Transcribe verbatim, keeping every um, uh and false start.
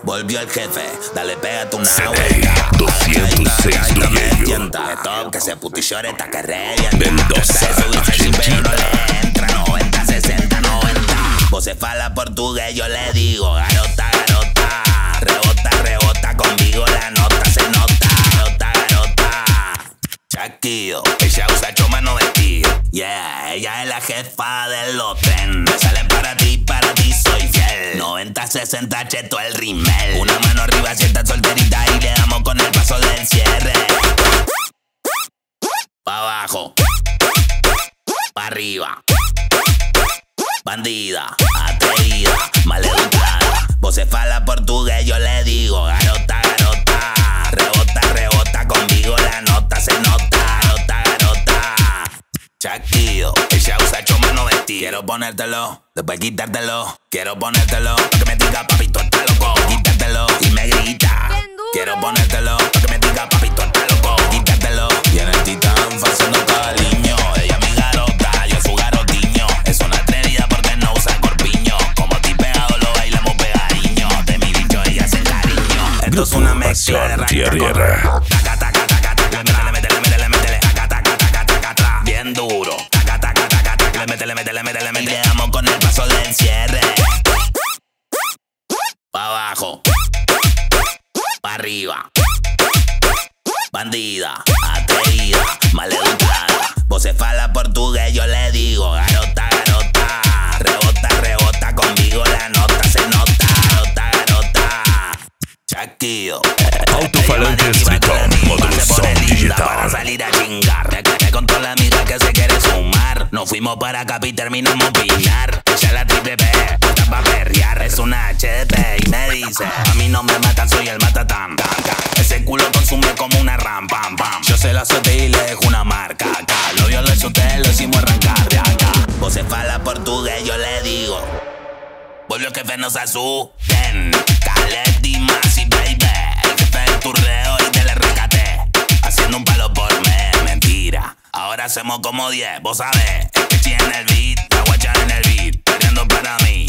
Volvió el jefe, dale pégate una C vuelta. doscientos seis Duyeyo. Que se puto y lloreta que revienta. Del doce pero no le entra. noventa, sesenta, noventa. Vos se fala portugués, yo le digo garota, garota. Rebota, rebota, conmigo la nota se nota. Garota, garota. Chaquillo, ella usa choma no vestido. Yeah, ella es la jefa del hotel. Me sale para ti, para ti soy fiel. noventa, sesenta, cheto el rimel. Una mano arriba, sienta solterita y le damos con el paso del cierre. Pa' abajo, pa' arriba. Bandida, atrevida, maleducada. Vos se fala portugués, yo le digo garota, garota. Rebota, rebota, conmigo la nota se nota. Garota, garota. Chaquillo, ella usa choma no vestido. Quiero ponértelo, después quitártelo. Quiero ponértelo, pa' que me diga papito está loco. Quitártelo y me grita. Quiero ponértelo, pa' que me diga papito está loco. Quitártelo. Y en el titán haciendo cariño. Ella mi garota, yo su garotiño. Es una atrevida porque no usa corpiño. Como ti pegado lo bailamos pegadiño. De mi bicho ella se encariño. Esto es una mezcla de Tierra. Taca, taca, taca, taca. Métele, métele, métele, métele. Taca, taca, taca, taca, taca. Bien duro. Taca, taca, taca, taca. Métele, métele, métele, métele. Y le damos con el paso del cierre. Pa' abajo, pa' arriba. Bandida, atrevida, maleducada. Vos se fala portugués, yo le digo garota, garota. Rebota, rebota, conmigo la nota se nota. Garota, garota. Chaquillo. Alto-falantes Triton, módulo son digital. Para salir a chingar. Me quedé con toda la amiga que se quiere sumar. Nos fuimos para acá y terminamos piñar. Ella la triple P, está pa' perrear. Es una H D P y me dice: a mí no me matan, soy el matatán. Ese culo consume como una ram, pam, pam. Yo se la azoté y le dejo una marca acá. Lo vio, lo azoté, lo hicimos arrancar de acá. Vos se fala portugués, yo le digo volvió el jefe, no se asusten. Khaled y Masi, baby. El jefe del turreo y te le rescaté. Haciendo un palo por mes, mentira. Ahora hacemos como diez, vos sabés. Es que en el beat, la guacha en el beat. Peleando para mí.